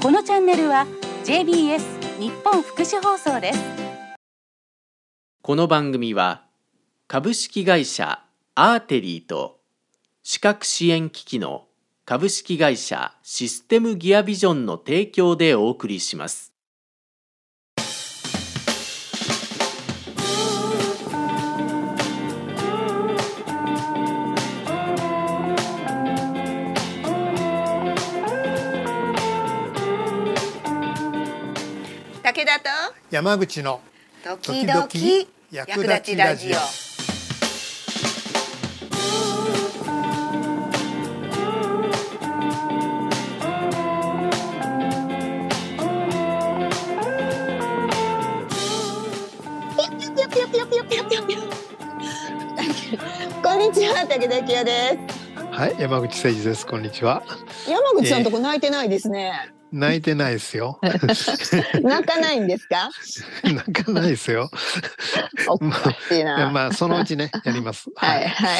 このチャンネルは JBS 日本福祉放送です。 この番組は株式会社アーテリーと視覚支援機器の株式会社システムギアビジョンの提供でお送りします。 武田と山口の時々役立ちラジオ。こんにちは、武田清です。 はい、山口誠二です。こんにちは。 山口さんとこ泣いてないですね。 泣いてないですよ。 泣かないんですか？ 泣かないですよ。 おかしいな。 まあそのうちねやります。 はいはい。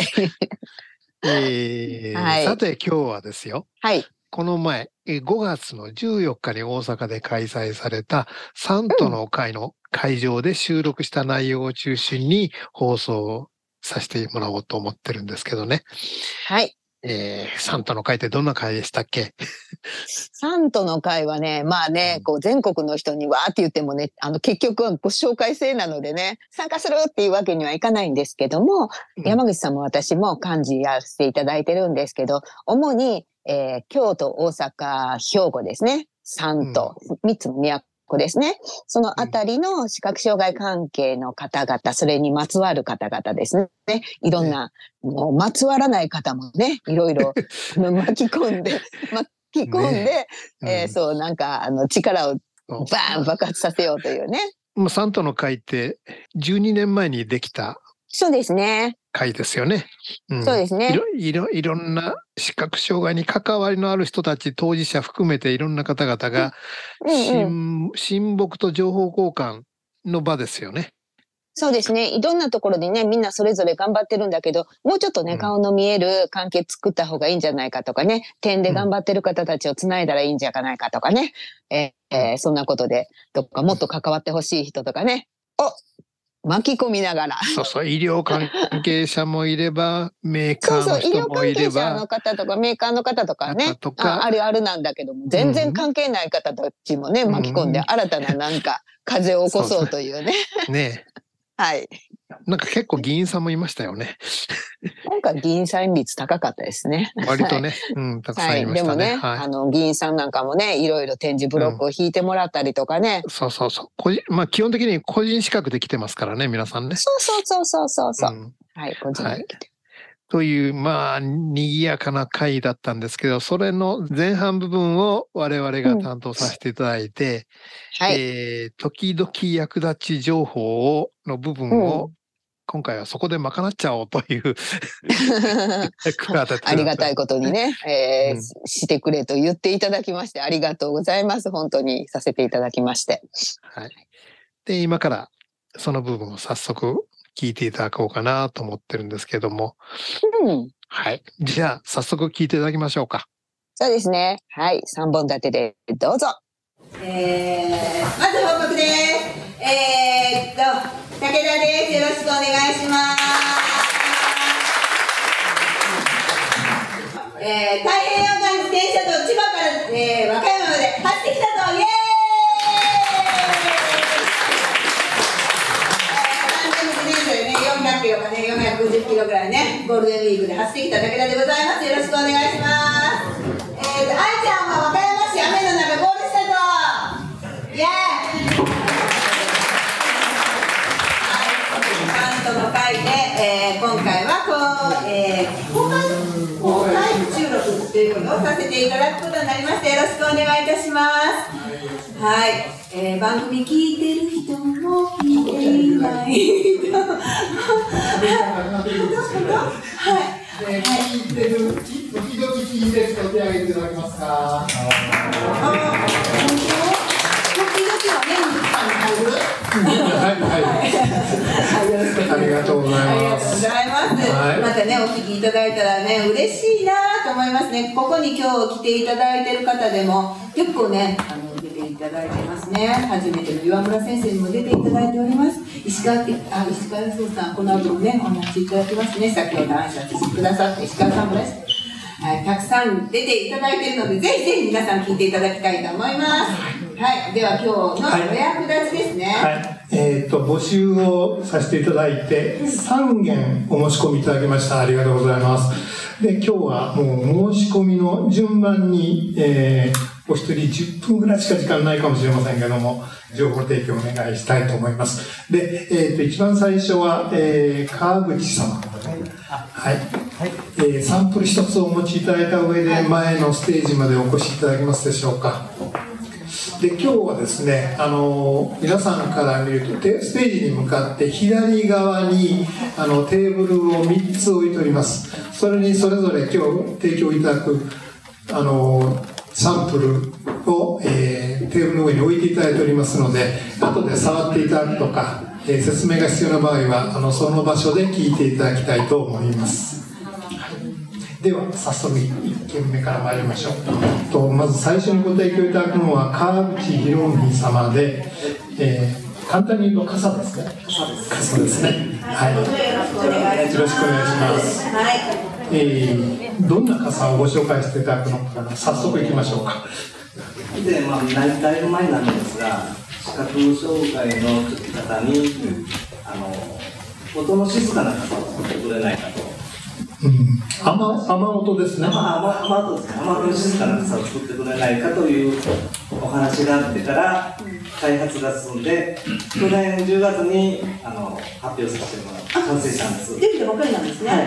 はい、 さて今日はですよ。 はい。 この前5月の14日に大阪で開催されたサントの会の会場で収録した内容を中心に放送させてもらおうと思ってるんですけどね。 はい。 サントの会ってどんな会でしたっけ？ サントの会はね、まあね、こう全国の人にわーって言ってもね、結局はご紹介制なのでね、参加するっていうわけにはいかないんですけども、山口さんも私も幹事やらせていただいてるんですけど、主に、京都、大阪、兵庫ですね、3都、3つの都ですね。そのあたりの視覚障害関係の方々、それにまつわる方々ですね。いろんな、もうまつわらない方もね、いろいろ巻き込んで、そうなんか力をバーン爆発させようというね。 もうサントの会って12年前にできた。 そうですね。 会ですよね。 そうですね。 いろんな視覚障害に関わりのある人たち、当事者含めていろんな方々が親睦と情報交換の場ですよね。 そうですね。いろんなところでね、みんなそれぞれ頑張ってるんだけど、もうちょっとね、顔の見える関係作った方がいいんじゃないかとかね、点で頑張ってる方たちをつないだらいいんじゃないかとかね、そんなことで、とかもっと関わってほしい人とかね、巻き込みながら。 そう、医療関係者もいれば、メーカーの人もいれば。 医療関係者の方とか、メーカーの方とかね、あるなんだけども、全然関係ない方たちもね、巻き込んで、新たななんか、風を起こそうというね。 ねえ。 はい。 なんか結構議員さんもいましたよね。 今回議員さん率高かったですね。 割とね、たくさんいましたね。 でもね、議員さんなんかもね、いろいろ展示ブロックを引いてもらったりとかね。 そう。まあ基本的に個人資格で来てますからね、皆さんね。 そう。はい、個人で来て。 という、まあ、賑やかな会だったんですけど、それの前半部分を我々が担当させていただいて、時々役立ち情報の部分を、今回はそこで賄っちゃおうというありがたいことにね、してくれと言っていただきまして、ありがとうございます。本当にさせていただきまして。 はい。で、今からその部分を早速聞いていただこうかなと思ってるんですけども。はい。じゃあ、早速聞いていただきましょうか。 そうですね。はい。3本立てでどうぞ。まず報告です。武田です。よろしくお願いします。太平洋岸自転車道千葉から、和歌山まで走ってきたぞ。イエーイ！400キロかね、450キロぐらいね、ゴールデンウィークで走ってきた武田でございます。よろしくお願いします。愛ちゃんは和歌山市雨の中ゴールしたぞ。イエーイ！サントの会で、今回は公開収録ということをさせていただくことになりまして、よろしくお願いいたします。はい、番組聞いてる人も聞いていない人聞いてる、時々聞いてる人手を挙げていただけますか？時々はね、ありがとうございます。またね、 ね、お聞きいただいたらね、嬉しいなと思いますね。ここに今日来ていただいている方でも、結構ね、出ていただいてますね。初めての岩村先生にも出ていただいております。石川康さん、この後もね、お話しいただきますね。先ほど挨拶してくださって、石川さんもです。はい、たくさん出ていただいているので、ぜひぜひ皆さん聞いていただきたいと思います。はい、では今日のお役立ちですね。 はい、募集をさせていただいて、3件お申し込みいただきました。ありがとうございます。で、今日はもう申し込みの順番に、お一人10分ぐらいしか時間ないかもしれませんけども、情報提供お願いしたいと思います。で、一番最初は、川口様。はい。サンプル一つお持ちいただいた上で、前のステージまでお越しいただけますでしょうか。で、今日はですね、皆さんから見ると、ステージに向かって左側に、テーブルを3つ置いております。それにそれぞれ今日提供いただく、サンプルを、テーブルの上に置いていただいておりますので、後で触っていただくとか、説明が必要な場合は、その場所で聞いていただきたいと思います。では、早速1件目から参りましょう。まず最初にご提供いただくのは、川口博文様で、簡単に言うと傘ですね。傘ですね。はい。よろしくお願いします。はい。どんな傘をご紹介していただくのかな。早速行きましょうか。 で、だいぶ前なんですが、視覚障害の方に、音の静かな傘を作ってくれないかと。 雨音ですね。 雨音ですね。雨音の静かな傘を作ってくれないかというお話があってから開発が進んで、去年10月に発表させてもらって完成したんです。 できたばかりなんですね。はい。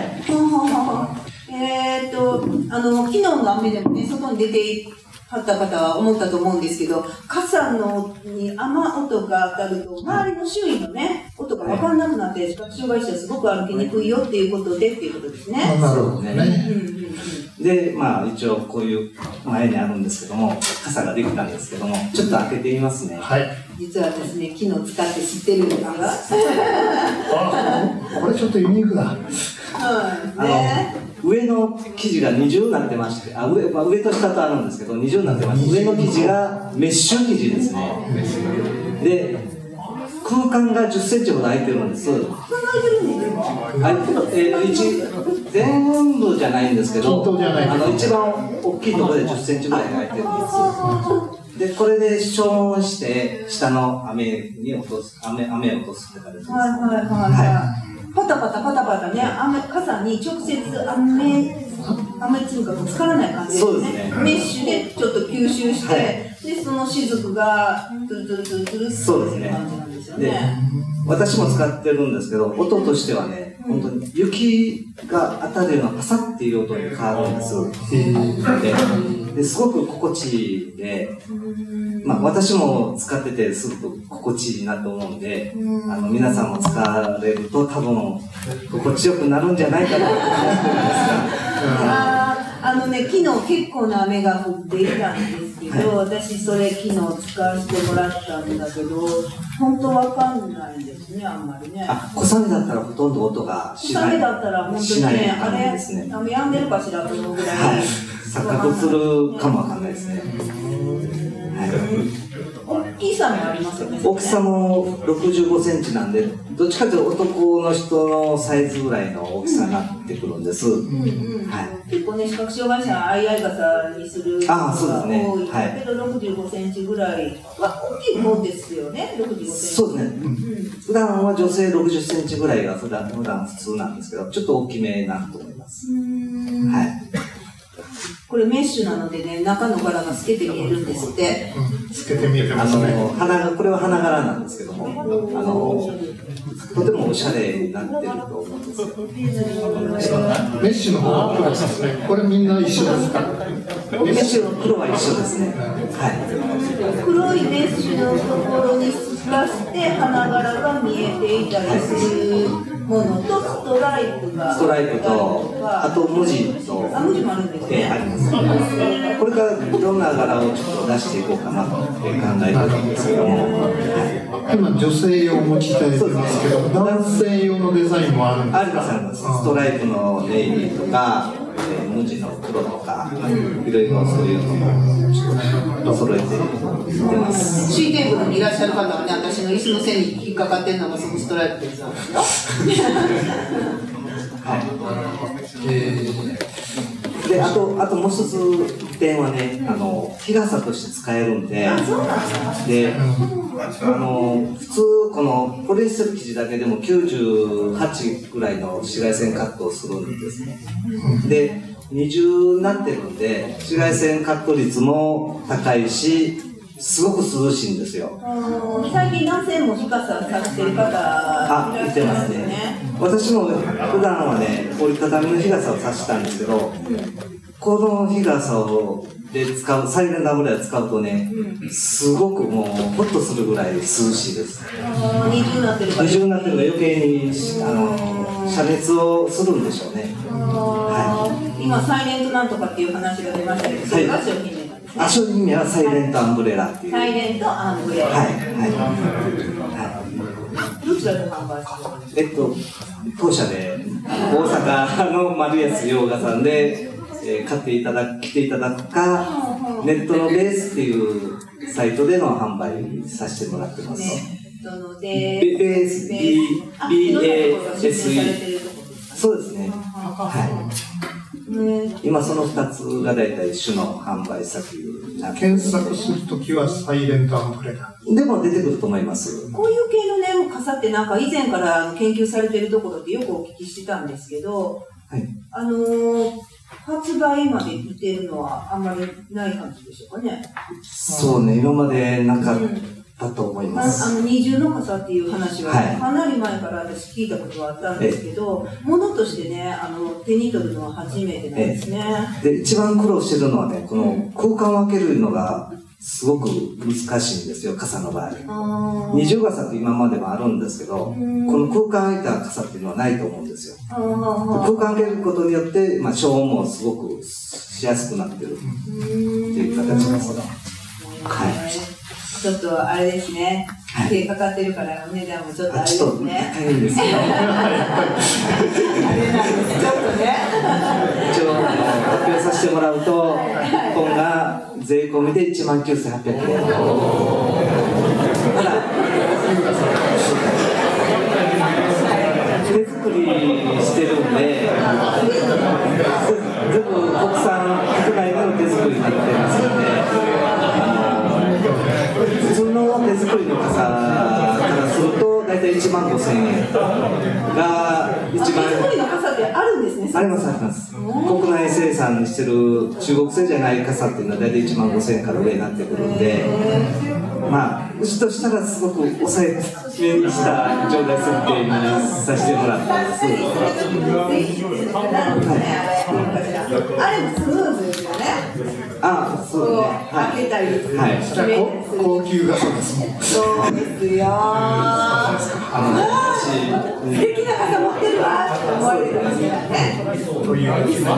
昨日の雨でもね、外に出てはった方は思ったと思うんですけど、傘に雨音が当たると、周りの周囲のね、音が分かんなくなって、視覚障害者はすごく歩きにくいよっていうことでっていうことですね。 なるほどね。 で、一応こういう前にあるんですけども、傘ができたんですけども、ちょっと開けてみますね。 はい。 実はですね、昨日使って知ってるんですが。 これちょっとユニークだ。 上の生地が二重になってまして、上と下とあるんですけど、二重になってまして、上の生地がメッシュ生地ですね。で、空間が10センチほど空いてるんです。全部じゃないんですけど、一番大きいところで10センチぐらい空いてるんです。で、これで消音して、下の雨を落とすって感じです。 パタパタパタパタね、傘に直接雨粒がぶつからない感じですね。 そうですね。 メッシュでちょっと吸収して、で、その雫がトゥルトゥルトゥルトゥルっていう感じなんですよね。 私も使ってるんですけど、音としてはね、本当に雪が当たるようなパサッっていう音に変わるんです。ですごく心地いいで、私も使っててすごく心地いいなと思うんで、皆さんも使われると多分心地よくなるんじゃないかなと思ってるんですが。 昨日結構な雨が降っていたんですけど、私それ昨日使わせてもらったんだけど、本当わかんないんですね、あんまりね。 小雨だったらほとんど音がしない。 小雨だったら本当にね、あれ、止んでるかしらと思うぐらい。 錯覚するかもわかんないですね。 大きさもありますよね。 大きさも65センチなんで、どっちかというと男の人のサイズぐらいの大きさになってくるんです。 結構ね、視覚障害者は相合い傘にする人が多い。だけど65センチぐらいは大きい方ですよね、65センチ。 そうですね。普段は女性60センチぐらいが普段普通なんですけど、ちょっと大きめなと思います。 これメッシュなのでね、中の柄が透けて見えるんですって。 透けて見えてますね。 これは花柄なんですけども、とてもおしゃれになってると思うんですよ。 メッシュの方は黒ですね。これみんな一緒ですか？ メッシュの黒は一緒ですね。 黒いメッシュのところに透かして花柄が見えていたりするものとストライプが。 ストライプと、あと文字と。 文字もあるんですね。 あります。これからどんな柄をちょっと出していこうかなと考えてるんですけども。 今女性用も着たりしてますけど、男性用のデザインもあるんですか？ ありますあります。ストライプのネイビーとか、無地の黒とか、いろいろそういうのも揃えて出ます。 C テーブルにいらっしゃる方はね、私の椅子の背に引っかかってるのがそのストライプですよ。 で、あともう一つ点はね、日傘として使えるんで、で、普通このポリエステル生地だけでも98ぐらいの紫外線カットをするんですね。で、二重になってるんで、紫外線カット率も高いし、すごく涼しいんですよ。 最近男性も日傘さしてる方いらっしゃいますね。 私も普段はね、折りたたみの日傘を差したんですけど、この日傘で使う、サイレントアンブレラ使うとね、すごくもうホッとするぐらい涼しいです。 二重になってるから。 二重になってるから余計に遮熱をするんでしょうね。 今サイレントなんとかっていう話が出ましたけど、それが商品名なんですね。 商品名はサイレントアンブレラっていう。 サイレントアンブレラ。どちらで販売してるんですか？ 当社で大阪の丸安洋画さんで、買っていただくか、ネットのベースっていうサイトでの販売させてもらってます。 ベース BASE。そうですね。今その2つが大体主の販売先になって検索するときはサイレントアンブレラでも出てくると思います。 こういう系のね、傘ってなんか以前から研究されてるところってよくお聞きしてたんですけど、発売まで売ってるのはあんまりない感じでしょうかね。 そうね、今までなかったと思います。 二重の傘っていう話は、かなり前から私聞いたことはあったんですけど、ものとしてね、手に取るのは初めてなんですね。 で、一番苦労してるのはね、この空間を分けるのがすごく難しいんですよ、傘の場合。二重傘って今までもあるんですけど、この空間空いた傘っていうのはないと思うんですよ。空間開けることによって、消音もすごくしやすくなってるっていう形ですね。 ちょっとあれですね。手かかってるからお値段もちょっとあれですね。 ちょっと高いんですけど。 あれなんです。ちょっとね。 一応発表させてもらうと、1本が税込みで19,800円。ただ手作りしてるんで、全部国内の手作りになってますので。普通の手作りの傘からすると大体15,000円が一番。 手作りの傘ってあるんですね。 ありますあります。国内生産してる中国製じゃない傘っていうのは大体15,000円から上になってくるんで、うちとしたらすごく抑えめにした状態設定にさせてもらってます。 あれもスムーズですよね。 そうね。 開けたり決めたりする。 高級傘ですもん。 そうですよ。素敵な傘持ってるわって思われてますからね。 というわけで、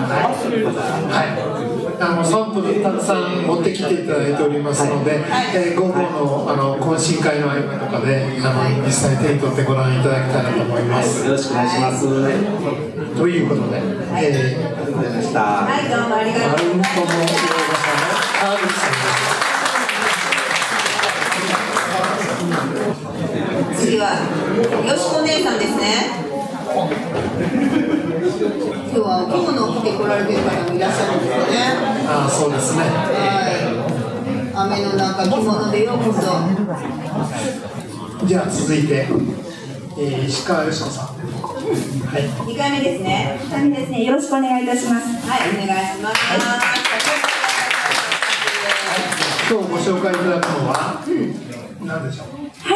サンプルたくさん持ってきていただいておりますので、午後の懇親会の合間とかで実際手に取ってご覧いただきたいなと思います。 よろしくお願いします。 ということで、 ありがとうございました。 はい、どうもありがとうございます。 川口さんです。 次はよしこ姉さんですね。今日はお着物を着て来られてる方もいらっしゃるんですよね。 そうですね。 雨の中着物でようこそ。 じゃあ続いて、石川よしこさん。 2回目ですね。 2回目ですね。よろしくお願いいたします。 はい、お願いします。 今日ご紹介いただくのは何でしょう。 はい、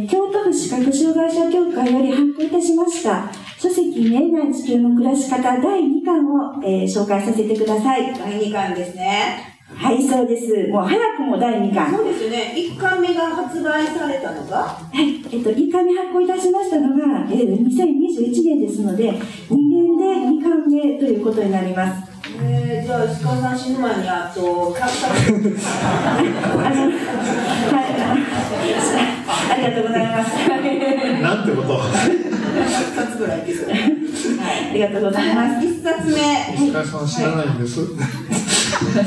京都府視覚障害者協会より発行いたしました書籍見えない地球の暮らし方第2巻を、紹介させてください。 第2巻ですね。 はい、そうです。もう早くも第2巻。 そうですね。1巻目が発売されたのがはい、1巻目発行いたしましたのが、2021年ですので、2年で2巻目ということになります。 じゃあ石川さん死ぬ前にあと100冊ありがとうございます。 なんてこと。 100冊ぐらいいけそう。 ありがとうございます。 1冊目。 石川さん知らないんです。 はい、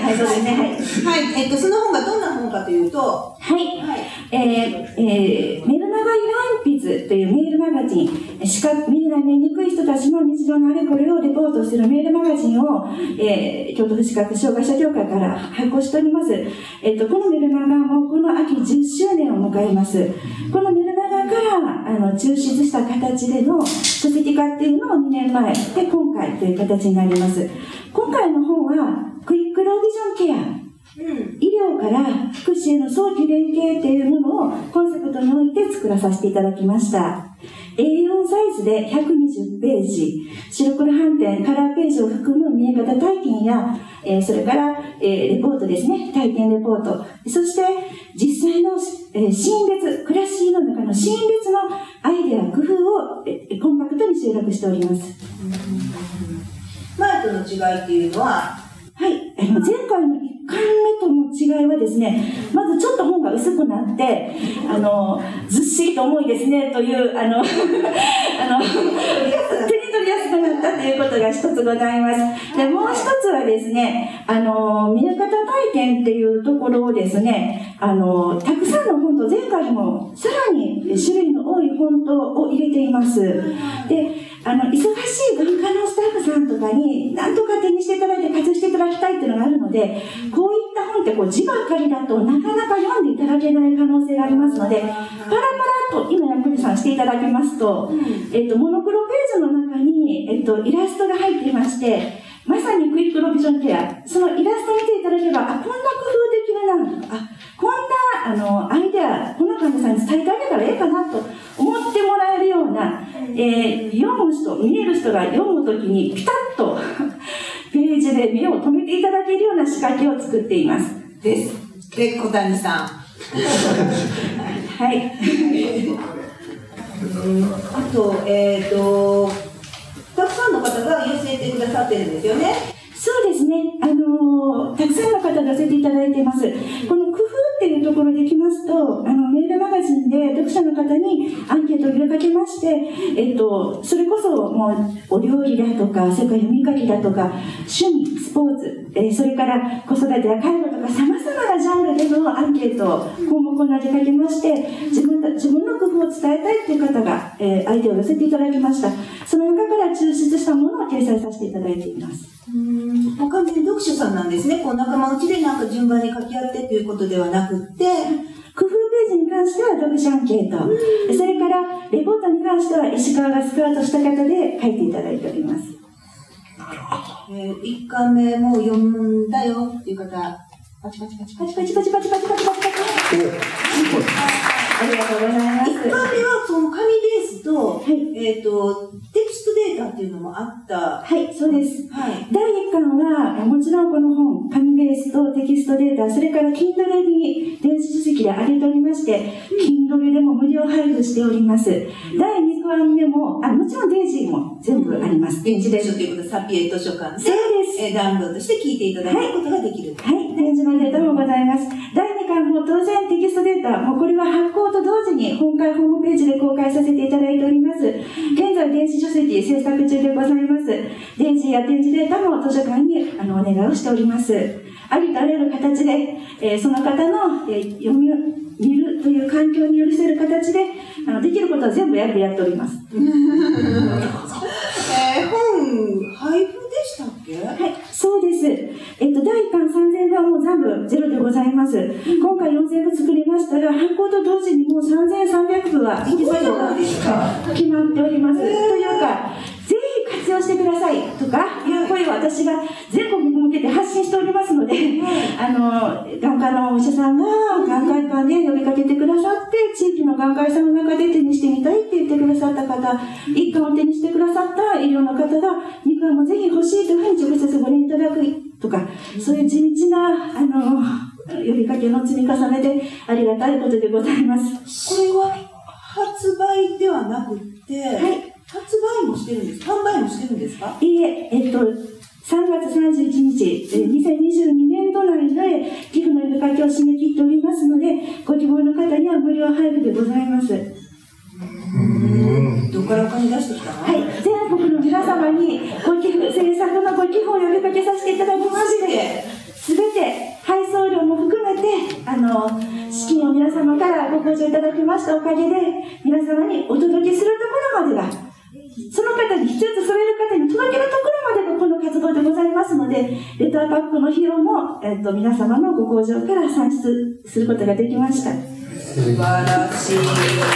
そうですね。 はい、その本がどんな本かというと、 はい、メルマガ色鉛筆というメールマガジン、見えない見えにくい人たちの日常のあれこれをレポートするメールマガジンを、京都府視覚障害者協会から発行しております。このメルマガもこの秋10周年を迎えます。このメルマガから抽出した形での書籍化っていうのを2年前で今回という形になります。今回の本はクイックロービジョンケア、医療から福祉への早期連携というものをコンセプトにおいて作らさせていただきました。A4 サイズで120ページ、白黒斑点、カラーページを含む見え方体験や、それから、レポートですね、体験レポート、そして実際の、シーン別、暮らしの中のシーン別のアイデア、工夫を、コンパクトに集約しております。 前との違いっていうのは、 はい、前回の1回目との違いはですね、まずちょっと本が薄くなって、ずっしりと重いですね、という、手に取りやすくなったということが一つございます。で、もう一つはですね、見え方体験っていうところをですね、たくさんの本と前回もさらに種類の多い本とを入れています。で、忙しい眼科のスタッフさんとかに何とか手にしていただいて活用していただきたいっていうのがあるので、こういった本って字ばかりだとなかなか読んでいただけない可能性がありますので、パラパラと今薬事さんしていただきますと、モノクロページの中に、イラストが入っていまして、まさにクイックロビジョンケア、そのイラストを見ていただければ、こんな工夫できるな、こんなアイデア、この患者さんに伝えてあげたらええかなと思ってもらえるような、読む人、見える人が読むときにピタッとページで目を留めていただけるような仕掛けを作っています。 です。で、小谷さん。 はい。 あと、たくさんの方が寄せてくださってるんですよね。 そうですね。たくさんの方が寄せていただいています。この工夫っていうところでいきますと、メールマガジンで読者の方にアンケートを呼びかけまして、それこそもうお料理だとか、それから読み書きだとか、趣味、スポーツ、それから子育てや介護とか様々なジャンルでのアンケートを項目を投げかけまして、自分の工夫を伝えたいという方が、相手を寄せていただきました。その中から抽出したものを掲載させていただいています。 完全に読書さんなんですね。仲間内で順番に書き合ってということではなくて、 工夫ページに関しては読者アンケート、それからレポートに関しては石川がスカウトした方で書いていただいております。 1巻目もう読んだよっていう方、パチパチパチパチパチパチパチパチパチパチパチ。 ありがとうございます。 1巻目はその紙ベースと、テキストデータっていうのもあった。 はい、そうです。 はい。 第1巻は、もちろんこの本、紙ベースとテキストデータ、それから Kindle に電子書籍で上げておりまして、Kindle でも無料配布しております。第2巻目も、もちろん電子も全部あります。 電子書ということで、サピエ図書館で、 そうです。 ダウンロードして聞いていただくことができる。 はい、電子のデータもございます。第2巻も当然テキストデータ、もうこれは発行と同時に本会ホームページで公開させていただいております。現在電子書籍制作中でございます。電子や電子データも図書館にお願いをしております。ありとあらゆる形で、その方の、読み見るという環境に寄り添える形でできることは全部やっております。 本配布でしたっけ？ はい、そうです。第1巻3000部はもう全部ゼロでございます。今回4000部作りましたが、発行と同時にもう3300部は引き下げが決まっております。というか、ぜひ活用してくださいとかいう声を私が全国に向けて発信しておりますので、眼科のお医者さんが眼科医館で呼びかけてくださって、地域の眼科医さんの中で手にしてみたいって言ってくださった方、1巻を手にしてくださった医療の方が2巻もぜひ欲しいというふうに直接ご連絡いただくとか、そういう地道な、呼びかけの積み重ねでありがたいことでございます。 これは発売ではなくて、 はい、 発売もしてるんですか？販売もしてるんですか？ いいえ、3月31日、2022年度内で寄付の呼びかけを締め切っておりますので、ご希望の方には無料配布でございます。 どこからお金出してきたの？ はい、全国の皆様にご寄付、制作のご寄付を呼びかけさせていただきまして、すべて配送料も含めて、資金を皆様からご補助いただきましたおかげで、皆様にお届けするところまでが、その方に必要とされる方に届けるところまでがこの活動でございますので、レターパックの費用も、皆様のご口上から算出することができました。 素晴らしい。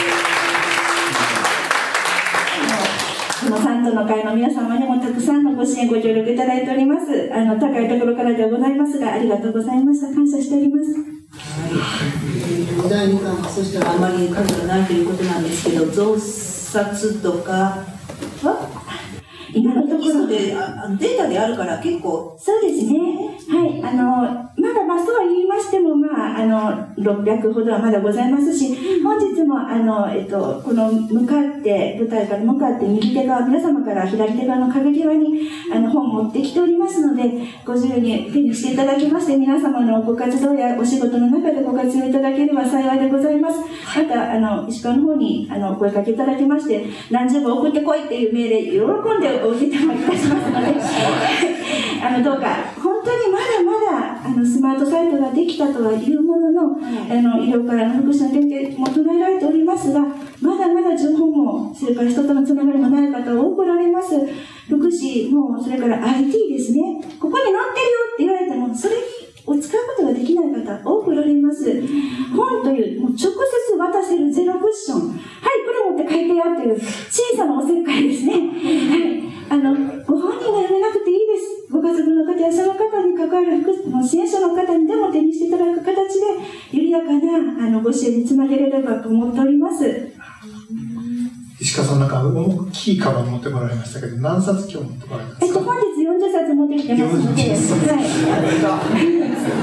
このサントの会の皆様にもたくさんのご支援、ご協力いただいております。高いところからではございますが、ありがとうございました。感謝しております。 はい。第2巻、そしたらあまり数がないということなんですけど、増刷とかは今のところでデータであるから結構。 そうですね。はい。まだそうは言いましても、600ほどはまだございますし、本日も、この向かって、舞台から向かって右手側、皆様から左手側の壁際に、本を持ってきておりますので、ご自由に手にしていただきまして、皆様のご活動やお仕事の中でご活用いただければ幸いでございます。また、石川の方に、お声かけいただきまして、何十部送ってこいっていう命令、喜んでお受けもいたしますので、どうか、本当にまだまだ、スマートサイトができたとはいうものの、医療からの福祉の連携も唱えられておりますが、まだまだ情報も、それから人とのつながりもない方多くおられます。福祉も、それから IT ですね。ここに載ってるよって言われても、それを使うことができない方多くおられます。本という、もう直接渡せるゼロクッション。はい、これ持って書いてやっていう小さなおせっかいですね。はい。ご本人が読めなくていいです。ご家族の方やその方に関わる支援者の方にでも手にしていただく形で、緩やかなご支援につなげれればと思っております。 石川さん、なんか大きいカバン持ってこられましたけど、何冊今日持ってこられたんですか？ 本日40冊持ってきてますので、はい。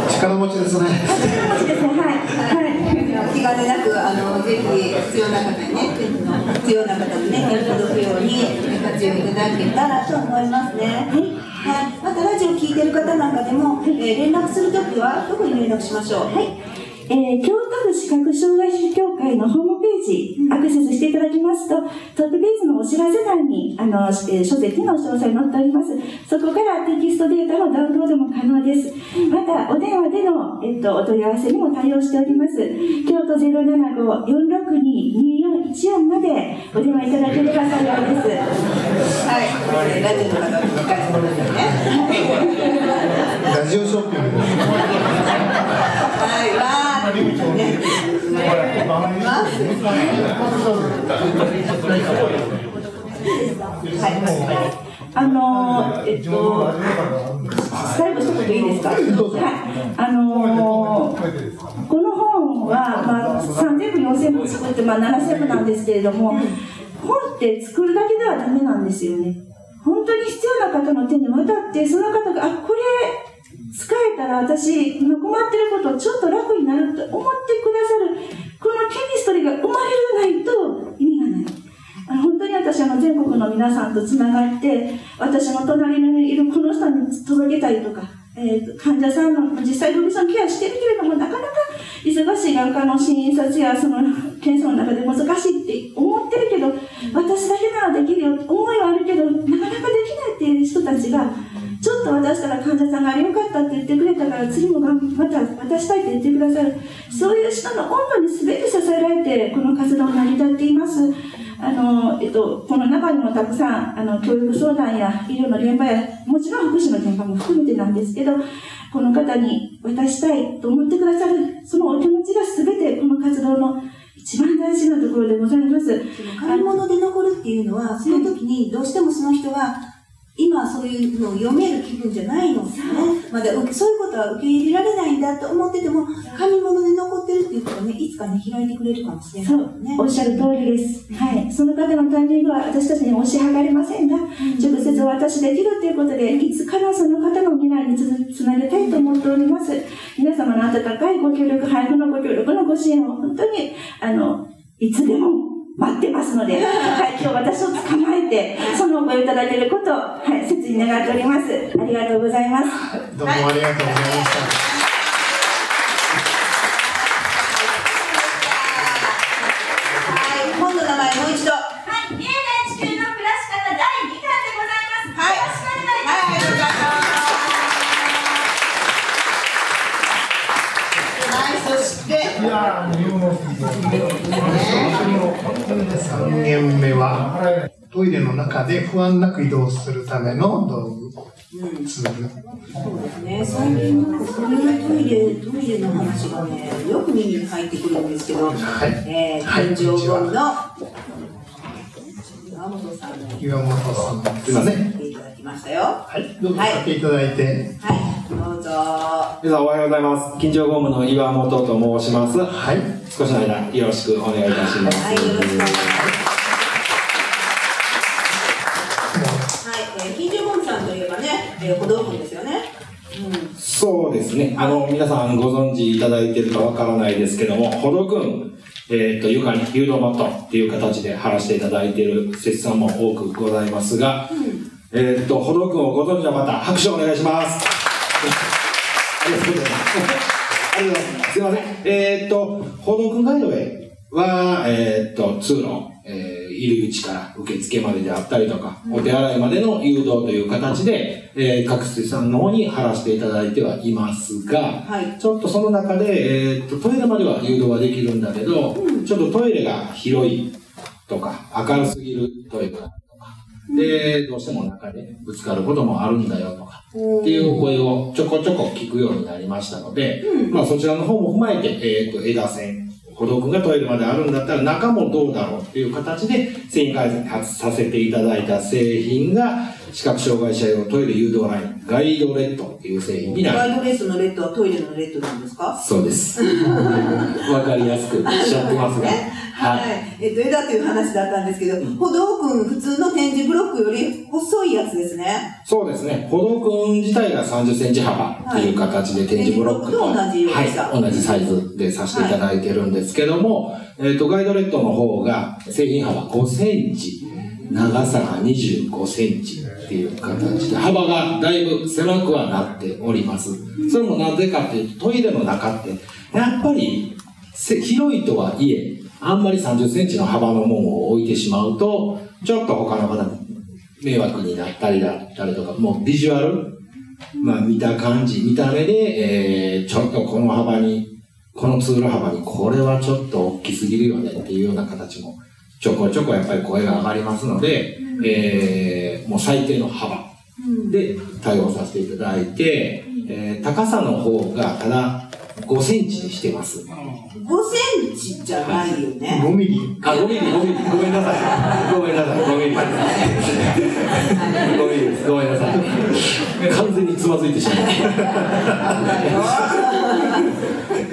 力持ちですね。 力持ちですね、はい。 気兼ねなく、ぜひ必要な方にね、必要な方にね、届くように活用いただけたらと思いますね。はい。またラジオ聞いてる方なんかでも、連絡するときはどこに連絡しましょう？ はい。京都府視覚障害者協会のホームページ、アクセスしていただきますと、トップページのお知らせ欄に書籍の詳細載っております。そこからテキストデータのダウンロードも可能です。また、お電話での、お問い合わせにも対応しております。京都 075-462-2414 までお電話いただければ幸いです。 はい。ラジオの方も理解してくださいね。 ラジオショッピングです。 はい、ね。 最後一言いいですか？はい。この本は、3000部、4000部作って、7000部なんですけれども、本って作るだけではダメなんですよね。本当に必要な方の手に渡って、その方が、これ、使えたら私、今困ってることをちょっと楽になると思ってくださる、このケミストリーが生まれるないと意味がない。本当に私全国の皆さんとつながって、私の隣にいるこの人に届けたりとか、患者さんの実際病気さんケアしてるけれども、なかなか忙しい眼科の診察やその検査の中で難しいって思ってるけど、私だけならできるよ、思いはあるけど、なかなかできないっていう人たちが、ちょっと渡したら患者さんがよかったって言ってくれたから次もまた渡したいって言ってくださる、そういう人の温度に全て支えられてこの活動成り立っています。この中にもたくさん教育相談や医療の現場やもちろん福祉の現場も含めてなんですけど、この方に渡したいと思ってくださるそのお気持ちが全てこの活動の一番大事なところでございます。 買い物で残るっていうのは、その時にどうしてもその人は今そういうのを読める気分じゃないのですね。まだそういうことは受け入れられないんだと思ってても、紙物で残ってるっていうことはね、いつかね、開いてくれるかもしれないね。 そう、おっしゃる通りです。はい。その方のタイミングは私たちに推し量れませんが、直接お渡しできるということで、いつからその方の未来につなげたいと思っております。皆様の温かいご協力、配布のご協力のご支援を本当に、いつでも待ってますので、はい、今日私を捕まえて、そのお声をいただけることを、はい、切に願っております。ありがとうございます。 どうもありがとうございました。 はい、本の名前もう一度。 はい、見えない地球の暮らし方第2巻でございます。 はい。 よろしくお願いします。 はい、よろしくお願いします。はい、そして。 いやー、3軒目はトイレの中で不安なく移動するための道具、ツール。 そうですね、最近なんかそういうトイレの話がね、よく耳に入ってくるんですけど、天井ゴムの岩本さんですね。 いただきましたよ。 はい、どうぞ買っていただいて。 はい、どうぞ。 皆さんおはようございます。緊張ゴムの岩本と申します。 はい。 少しの間よろしくお願いいたします。 はい、よろしくお願いします。はい、緊張ゴムさんといえばね、歩道君ですよね。 そうですね。皆さんご存知いただいているかわからないですけども、歩道君、床に誘導マットっていう形で貼らせていただいている施設さんも多くございますが、歩道君をご存知の方、拍手をお願いします。ありがとうございます。ありがとうございます。すいません。歩道君ガイドウェイは、通路、入り口から受付までであったりとか、お手洗いまでの誘導という形で、各施設さんの方に貼らせていただいてはいますが、 はい、 ちょっとその中で、トイレまでは誘導はできるんだけど、ちょっとトイレが広いとか、明るすぎるトイレだとか、で、どうしても中でぶつかることもあるんだよとか、っていう声をちょこちょこ聞くようになりましたので、まあそちらの方も踏まえて、枝線、歩道君がトイレまであるんだったら中もどうだろうっていう形で製品開発させていただいた製品が視覚障害者用トイレ誘導ラインガイドレッドっていう製品になります。 ガイドレッドのレッドはトイレのレッドなんですか？ そうです。わかりやすくおっしゃってますが。 はい。枝という話だったんですけど、歩道君普通の展示ブロックより細いやつですね。 そうですね。歩道君自体が30センチ幅っていう形で展示ブロックと、 同じ大きさ、 はい、同じサイズでさせていただいてるんですけども、ガイドレッドの方が製品幅5センチ、長さが25センチっていう形で、幅がだいぶ狭くはなっております。それもなぜかっていうと、トイレの中って、やっぱり広いとはいえ、あんまり30センチの幅のものを置いてしまうと、ちょっと他の方に迷惑になったりだったりとか、もうビジュアル、まあ見た目で、ちょっとこの幅に、この通路幅にこれはちょっと大きすぎるよねっていうような形もちょこちょこやっぱり声が上がりますので、もう最低の幅で対応させていただいて、高さの方がただ5センチにしてます。 5センチじゃないよね。 5ミリ。 あ、5ミリ。ごめんなさい。5ミリ。5ミリです。ごめんなさい。完全につまずいてしまいました。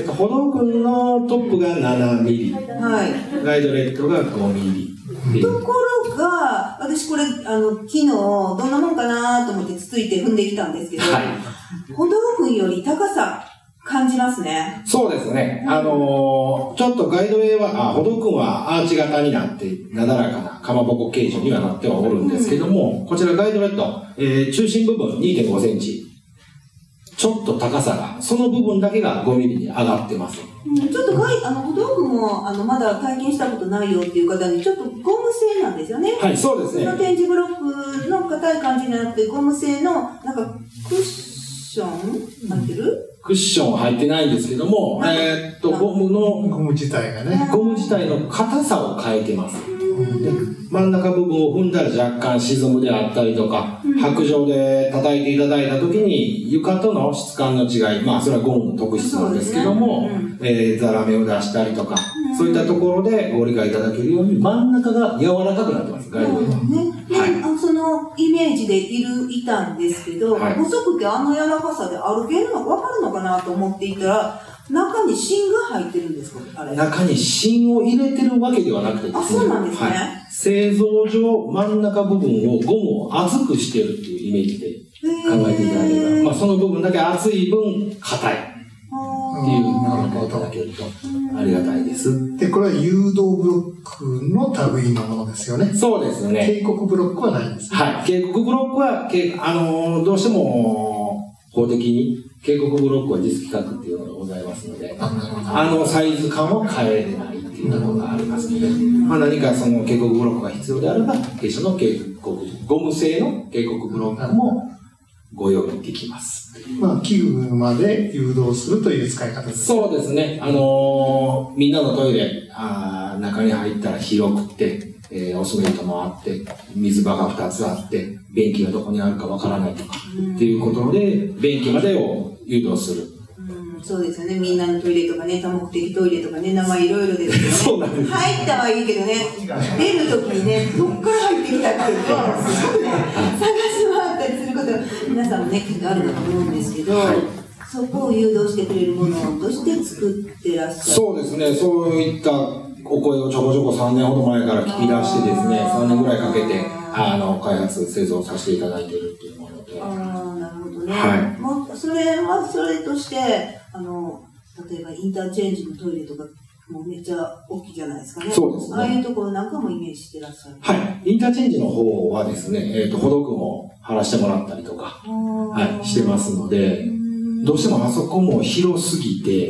歩道君のトップが7ミリ。 はい。 ガイドレッドが5ミリ。 ところが、私これ、昨日、どんなもんかなと思ってつついて踏んできたんですけど、はい、歩道君より高さ、感じますね。 そうですね。ちょっとガイドウェイは、歩道君はアーチ型になって、なだらかなかまぼこ形状にはなってはおるんですけども、こちらガイドレッド、中心部分 2.5 センチ。ちょっと高さが、その部分だけが5ミリに上がってます。 ちょっと歩道君も、まだ体験したことないよっていう方に、ちょっとゴム製なんですよね。 はい、そうですね。 その展示ブロックの硬い感じじゃなくて、ゴム製の、なんか、クッション入ってる？ クッションは入ってないんですけども、ゴム自体がね、ゴム自体の硬さを変えてます。真ん中部分を踏んだら若干沈むであったりとか、白状で叩いていただいたときに床との質感の違い、まあそれはゴムの特質なんですけども、ザラメを出したりとか、そういったところでご理解いただけるように真ん中が柔らかくなってます、ガイドウェイは。 そのイメージでいたんですけど、細くてあの柔らかさで歩けるの分かるのかなと思っていたら、中に芯が入ってるんですか？あれ。 中に芯を入れてるわけではなくてですね。 あ、そうなんですね。はい、 製造上、真ん中部分をゴムを厚くしてるっていうイメージで考えていただければ。まあ、 その部分だけ厚い分硬いっていうのをいただけるとありがたいです。 で、これは誘導ブロックの類のものですよね。 そうですね。 警告ブロックはないんですね。 はい。警告ブロックは、どうしても法的に警告ブロックは実規格っていうのがございますので、サイズ感を変えれないっていうのがありますので、何かその警告ブロックが必要であれば、弊社の警告、ゴム製の警告ブロックもご用意できます。 器具まで誘導するという使い方です。 そうですね。みんなのトイレ、中に入ったら広くて、オスメントもあって、水場が2つあって、便器がどこにあるかわからないとか、っていうことで、便器までを誘導する。 そうですよね。みんなのトイレとかね、多目的トイレとかね、名前いろいろですけどね。 そうなんです。 入ったはいいけどね、出るときにね、どっから入ってきたっていうのを、すごくね、探し回ったりすることが、皆さんもね、きっとあるかと思うんですけど、そこを誘導してくれるものとして作ってらっしゃる。 そうですね。そういったお声をちょこちょこ3年ほど前から聞き出してですね、3年ぐらいかけて、開発、製造させていただいているっていうもので。 なるほどね。 はい。 もうそれはそれとして、例えばインターチェンジのトイレとか、もうめっちゃ大きいじゃないですかね。 そうですね。 ああいうところなんかもイメージしてらっしゃる。 はい。インターチェンジの方はですね、歩道具も貼らせてもらったりとか、はい、してますので、どうしてもあそこも広すぎて、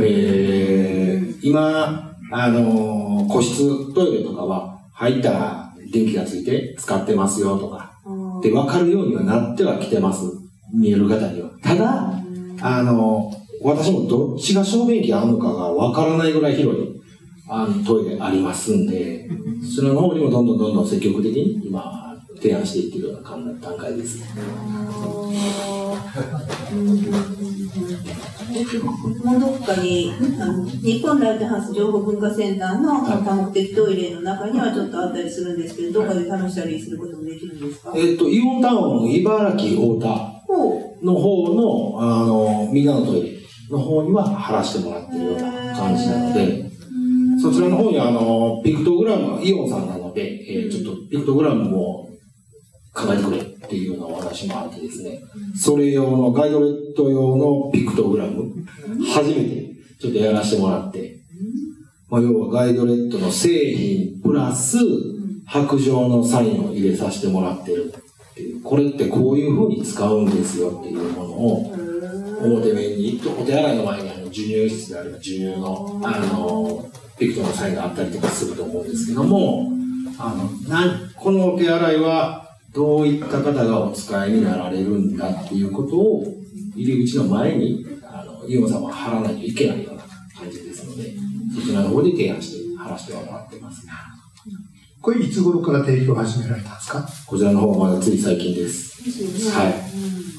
今、個室トイレとかは入ったら電気がついて使ってますよとか、で、わかるようにはなってはきてます。見える方には。ただ、私もどっちが小便器あるのかがわからないぐらい広いトイレありますんで、そちらの方にもどんどん積極的に今提案していっているような段階です。 もうどっかに日本ライトハウス情報文化センターの多目的トイレの中にはちょっとあったりするんですけど、どこかで試したりすることもできるんですか？ イオンタウン茨城太田の方のみんなのトイレの方には貼らせてもらってるような感じなので、そちらの方にピクトグラム、イオンさんなので、ちょっとピクトグラムも考えてくれっていうようなお話もあってですね、それ用のガイドレット用のピクトグラム、初めてちょっとやらせてもらって、要はガイドレットの製品プラス白状のサインを入れさせてもらってるっていう、これってこういう風に使うんですよっていうものを表面に、お手洗いの前に授乳室であれば授乳のピクトのサインがあったりとかすると思うんですけども、このお手洗いはどういった方がお使いになられるんだっていうことを入り口の前にイオンさんは貼らないといけないような感じですので、そちらの方で提案して貼らせてもらってます。 これいつ頃から提供始められたんですか？ こちらの方はまだつい最近です。はい。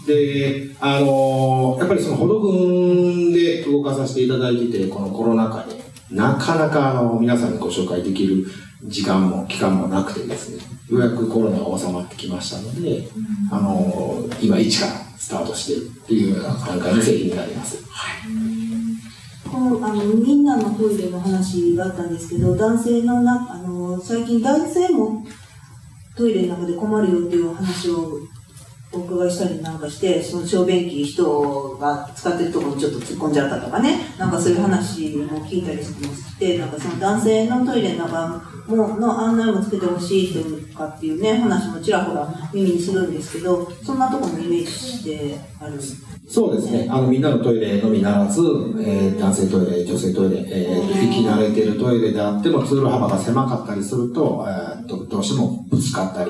で、やっぱりその歩道群で動かさせていただいてて、このコロナ禍でなかなか皆さんにご紹介できる時間も期間もなくてですね、ようやくコロナが収まってきましたので、今一からスタートしているっていうような段階の製品になります。はい。 このみんなのトイレの話があったんですけど、男性の最近男性もトイレの中で困るよっていう話をお伺いしたりなんかして、その小便器人が使ってるところにちょっと突っ込んじゃったとかね、なんかそういう話も聞いたりして、なんかその男性のトイレの中の案内もつけてほしいとかっていうね、話もちらほら耳にするんですけど、そんなところもイメージしてあるんですか？ そうですね。みんなのトイレのみならず、男性トイレ、女性トイレ、行き慣れているトイレであっても通路幅が狭かったりすると、どうしてもぶつかったり、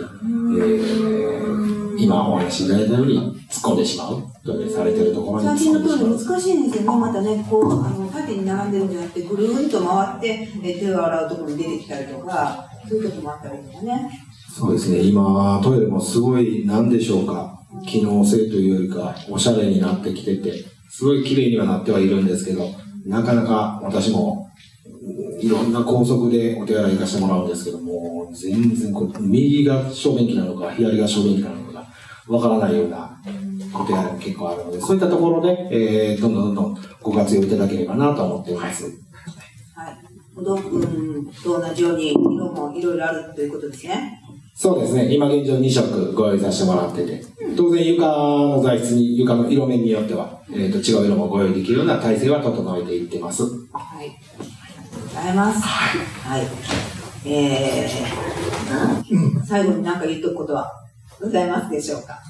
今お話しいただいたように突っ込んでしまうトイレされているところに突っ込んでしまう。 最近のトイレ難しいんですよね。またね、こう縦に並んでるんじゃなくてぐるーんと回って手を洗うところに出てきたりとか、そういう時もあったりとかね。 そうですね。今トイレもすごい何でしょうか、機能性というよりかおしゃれになってきてて、すごい綺麗にはなってはいるんですけど、なかなか私もいろんな高速でお手洗い行かせてもらうんですけども、全然右が小便器なのか左が小便器なのかわからないようなお手洗いも結構あるので、そういったところで、どんどんご活用いただければなと思っています。 はい。歩道君と同じように色もいろいろあるということですね。 そうですね。今現状2色ご用意させてもらってて、当然床の材質に、床の色面によっては、違う色もご用意できるような体制は整えていってます。 はい。ありがとうございます。はい。最後に何か言っとくことはございますでしょうか。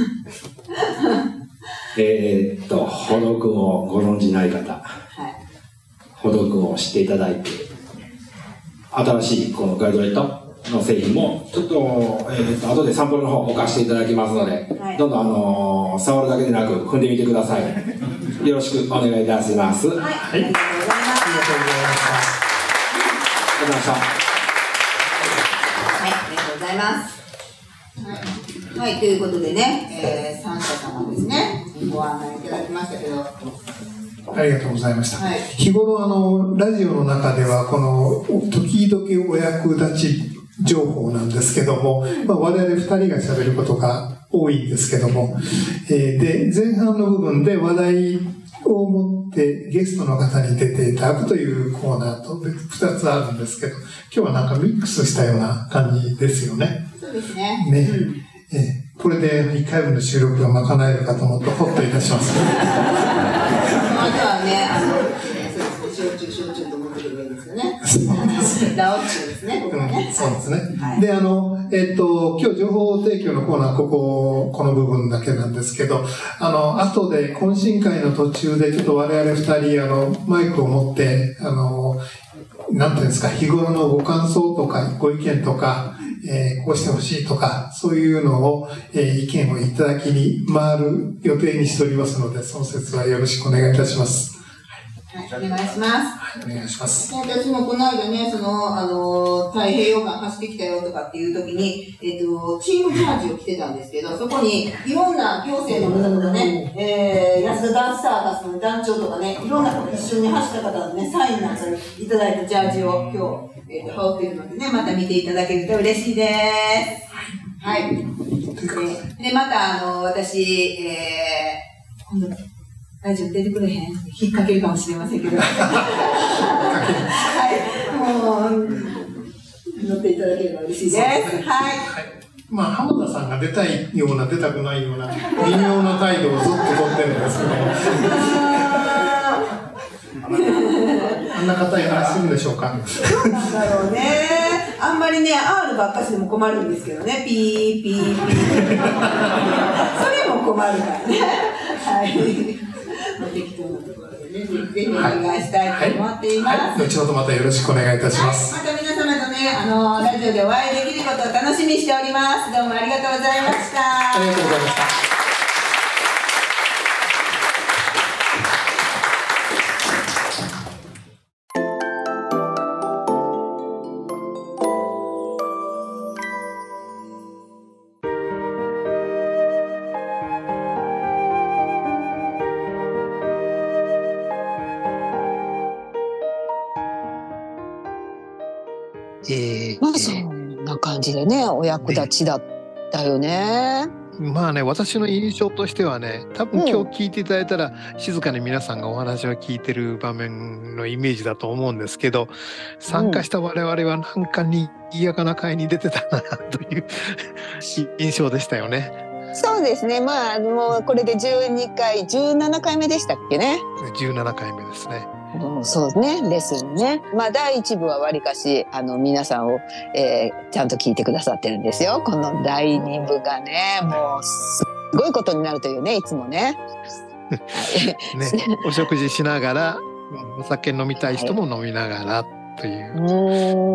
ほどくんをご存じない方、はい、ほどくんを知っていただいて、新しいこのガイドレットの製品もちょっと、後でサンプルの方を置かせていただきますので、はい、どんどん触るだけでなく踏んでみてください。よろしくお願いいたします。はい、はい、ありがとうございます。ありがとうございました。 はい、ありがとうございます。はい、ということでね、参加様ですね、ご案内いただきましたけど。 ありがとうございました。はい、日頃ラジオの中ではこの時々お役立ち情報なんですけども、我々2人が喋ることが多いんですけども、で前半の部分で話題を持ってゲストの方に出ていただくというコーナーと2つあるんですけど、今日はなんかミックスしたような感じですよね。 そうですね。 ね、これで1回分の収録が賄えるかと思うとホッといたします。 あとはね、そうですね、焼酎と思ってくればいいんですよね。ラオチュウですね、ここはね。 そうですね。はい、で、今日情報提供のコーナー、この部分だけなんですけど、後で懇親会の途中でちょっと我々2人、マイクを持って、なんていうんですか、日頃のご感想とかご意見とか、こうしてほしいとか、そういうのを、意見をいただきに回る予定にしておりますので、その説はよろしくお願いいたします。 はい、お願いします。 はい、お願いします。 私もこの間ね、太平洋間走ってきたよとかっていう時に、チームジャージを着てたんですけど、そこにいろんな行政の方々ね、安田ダンスサーカスの団長とかね、いろんな一緒に走った方のね、サインなんかいただいたジャージを今日、羽織っているのでね、また見ていただけると嬉しいです。はい。で、また、私、今度、ラジオ出てくれへん？引っ掛けるかもしれませんけど。はい。もう、乗っていただければ嬉しいです。はい。 まあ、浜田さんが出たいような、出たくないような、微妙な態度をずっと取ってるんですけど。あんな方いらっしゃるんでしょうか。 どうなんだろうね。あんまりね、R ばっかしでも困るんですけどね。ピーピーピー。それも困るからね。はい。適当なところでね、ぜひお願いしたいと思っています。 はいはい、後ほどまたよろしくお願いいたします。 はい、また皆様とね、ラジオでお会いできることを楽しみにしております。どうもありがとうございました。 ありがとうございました。 まあそんな感じでね、お役立ちだったよね。 まあね、私の印象としてはね、多分今日聞いていただいたら、静かに皆さんがお話を聞いてる場面のイメージだと思うんですけど、参加した我々はなんかにぎやかな会に出てたなという印象でしたよね。 そうですね。まあもうこれで12回、17回目でしたっけね。 17回目ですね。 そうね、ですね。まあ第1部はわりかし皆さんを、ちゃんと聞いてくださってるんですよ。この第2部がね、もうすごいことになるというね、いつもね。 ね、お食事しながら、お酒飲みたい人も飲みながらという。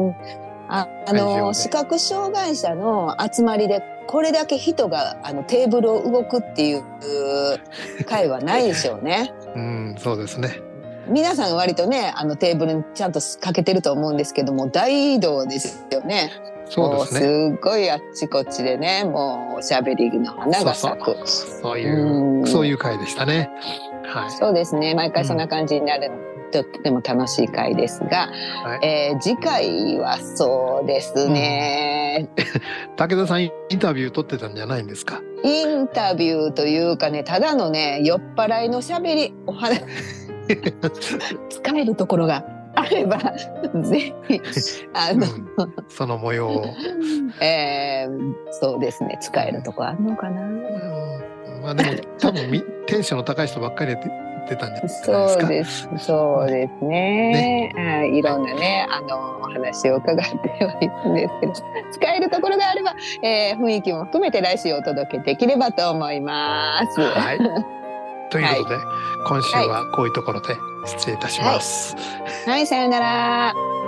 視覚障害者の集まりでこれだけ人がテーブルを動くっていう会はないでしょうね。 そうですね。 皆さん割とねテーブルにちゃんとかけてると思うんですけども、大移動ですよね。 そうですね。 すごいあっちこっちでね、もうおしゃべりの花が咲く。 そういう会でしたね。はい。 そうですね。毎回そんな感じになる、とっても楽しい会ですが、はい、次回はそうですね。 武田さんインタビュー取ってたんじゃないんですか？ インタビューというかね、ただのね酔っ払いのしゃべり、お話使えるところがあればぜひその模様を、 そうですね、使えるとこあるのかな。 まあでも多分テンションの高い人ばっかり出たんじゃないですか。 そうですね。いろんなねお話を伺ってはいるんですけど、使えるところがあれば、雰囲気も含めて来週お届けできればと思います。 はい。ということで、今週はこういうところで失礼いたします。 はい、さようなら。